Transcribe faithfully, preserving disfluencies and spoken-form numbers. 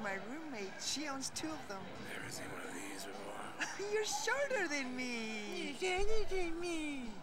my roommate. She owns two of them. Never seen one of these before. You're shorter than me. You're shorter than me.